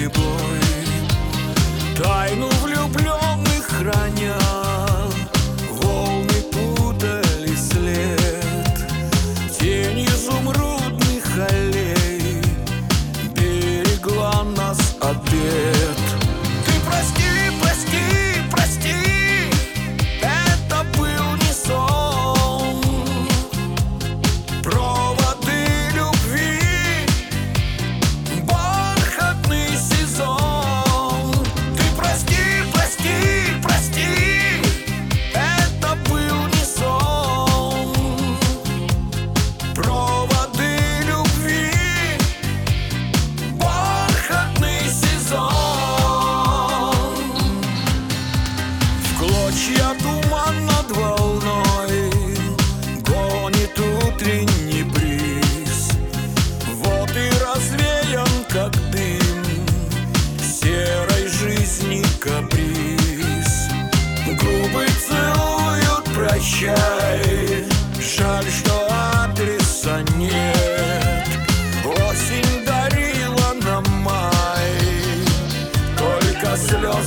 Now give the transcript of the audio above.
бой. Тайну влюбленных храня, волны путали след. Тень изумрудных аллей берегла нас от бед. Ты прости, прости, прости, это был не сон. Проводы любви, бархатный сезон. Ты прости, прости, прости, это был не сон. Проводы любви, бархатный сезон. В клочья туман над волной гонит утренний бриз. Вот и развеян, как дым, серой жизни каприз. Губы целуют прощай, жаль, что адреса нет. Осень дарила нам май, только слез